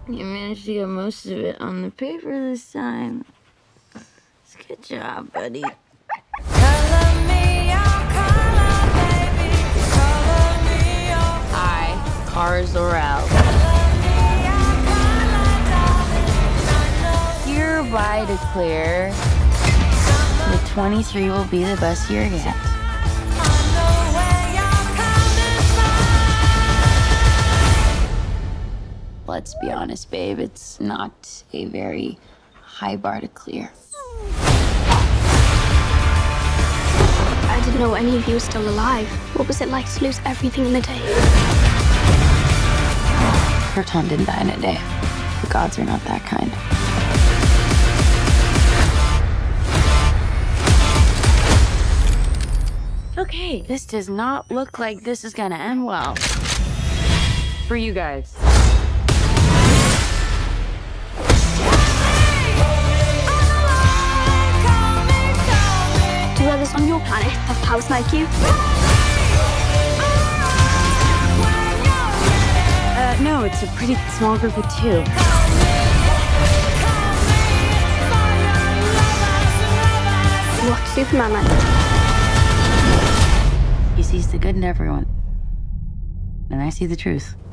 You managed to get most of it on the paper this time. Good job, buddy. Hi, Cara Zor-El. Hereby declare that 23 will be the best year yet. Let's be honest, babe, it's not a very high bar to clear. I didn't know any of you were still alive. What was it like to lose everything in a day? Proton didn't die in a day. The gods are not that kind. Okay, this does not look like this is gonna end well. For you guys. Do others on your planet have powers like you? No, it's a pretty small group of 2. What's Superman like? He sees the good in everyone. And I see the truth.